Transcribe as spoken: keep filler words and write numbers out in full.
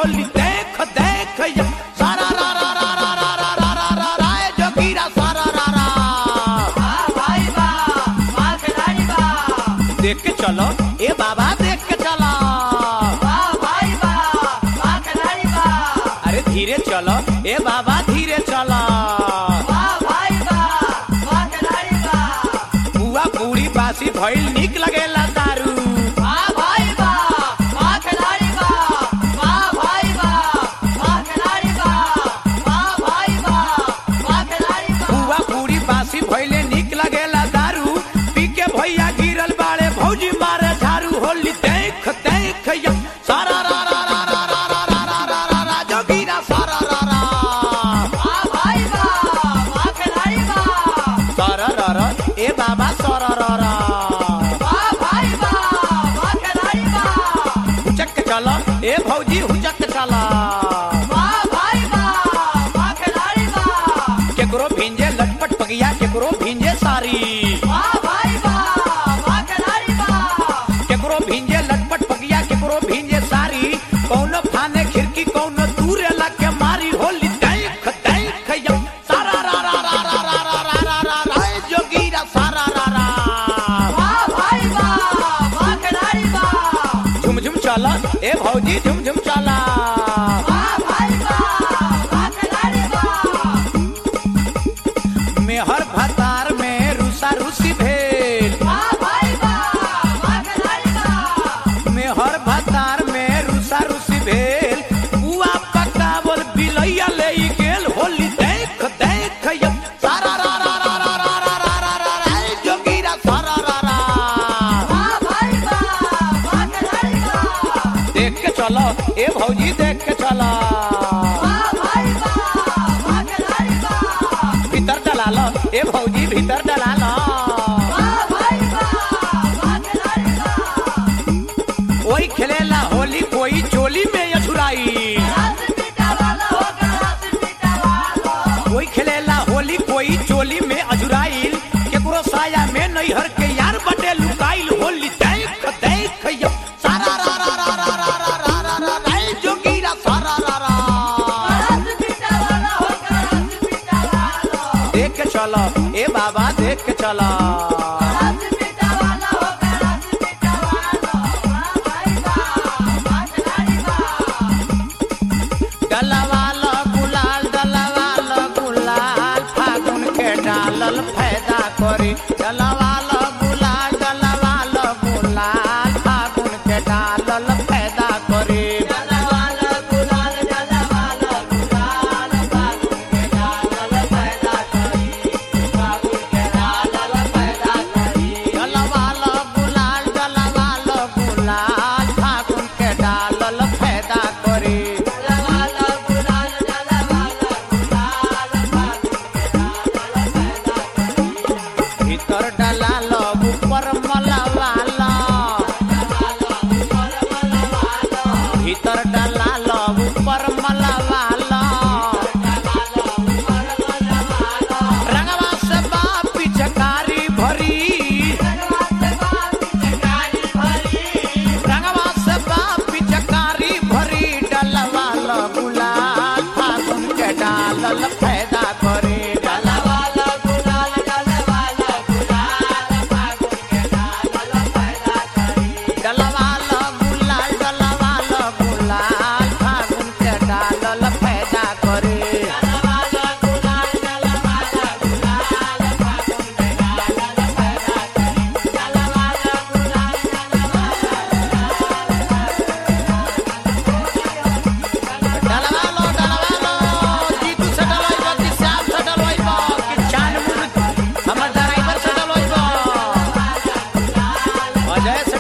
होली देख देख या सारा रा रा रा रा रा रा रा रा रा रा जोगीरा सारा रा रा वाह भाई वाह वाह खिलाड़ी वाह देख के चलो ए बाबा देख के चलो वाह भाई वाह वाह खिलाड़ी वाह अरे धीरे चलो ए बाबा धीरे चलो वाह भाई वाह वाह खिलाड़ी वाह बुआ पूरी बासी भइल निक लगेला दारू वाह भाई वाह वाह खिलाड़ी वाह वाह भाई वाह वाह खिलाड़ी वाह वाह भाई वाह वाह खिलाड़ी वाह बुआ पूरी बासी भइले निक लगेला दारू पी के भैया गिरल बाड़े भौजी मारे झाड़ू होली देख देख या सारा रा रा रा रा रा रा रा रा रा रा रा जोगीरा सारा रा रा वाह भाई वाह वाह खिलाड़ी वाह सारा रा रा ए बाबा सारा रा रा वाह भाई वाह वाह खिलाड़ी वाह हुचक चला ए भौजी हुचक चला वाह भाई वाह वाह खिलाड़ी वाह केकरो भिंजे लटपट पगिया केकरो भिंजे सारी वाह भाई वाह वाह खिलाड़ी वाह केकरो भिंजे लटपट पगिया केकरो भिंजे सारी कौनो फाने खिड़की कौनो दूर लग के मारी होली देख देख या सारा रा रा रा रा रा रा रा रा रा रा जोगीरा सारा रा रा वाह भाई वाह वाह खिलाड़ी वाह झुम झुम चला ए भौजी झुम झुम चला वाह भाई वाह वाह खिलाड़ी वाह मेहर भतार में रुसा रुसी भेल वाह भाई वाह वाह खिलाड़ी वाह मेहर भतार में रुसा रुसी भेल बुआ पकावल बिलैया ले गेल होली देख देख या सारा रा रा रा रा रा रा रा रा रा रा जोगीरा सारा रा रा वाह भाई वाह वाह खिलाड़ी वाह देख के चलो ए भौजी देख के चलो वाह भाई वाह वाह खिलाड़ी वाह भीतर डला लो ए भौजी भीतर डला लो वाह भाई वाह वाह खिलाड़ी वाह कोई खेलेला होली कोई चोली में अछुराई रात पीटा वाला होगा रात पीटा वाला कोई खेलेला होली कोई चोली में अजुराइल केकरो साया में नैहर के यार बटे लुकाइल होली देख देख या सारा रा रा रा रा रा रा रा रा रा रा जोगीरा सारा रा रा रात पीटा वाला होगा रात पीटा वाला देख के चलो ए बाबा देख के चलो रात पीटा वाला होगा रात पीटा वाला वाह भाई वाह वाह खिलाड़ी वाह डलवाल गुलाल डलवाल गुलाल फागुन के डालल फायदा करी डलवाल गुलाल डलवाल गुलाल फागुन के डालल फायदा करी वाला गुलाल डाला वाला गुलाल फागुन के डालल पैदा करी फागुन के डालल पैदा करी डलवाल गुलाल डलवाल गुलाल फागुन के डालल फायदा करी वाला गुलाल डाला वाला गुलाल फागुन के डालल पैदा करी भीतर डलाल ऊपर मलवाल भीतर डलाल ऊपर मलवाल रंगवा से बाप पिचकारी भरी रंगवा से बाप पिचकारी भरी डलवाल गुलाल फागुन के डालल फायदा करे वाला गुलाल डाला वाला गुलाल फागुन के डालल पैदा करी डलवाल गुलाल डलवाल गुलाल फागुन के डालल फायदा करे वाला गुलाल डाला वाला गुलाल फागुन के डालल पैदा करी वाला गुलाल डलवालो डलवालो जीतू से डलवाइबो कि श्याम से डलवाइबो कि चांद मुन हमर ड्राइवर से डलवाइबो अजय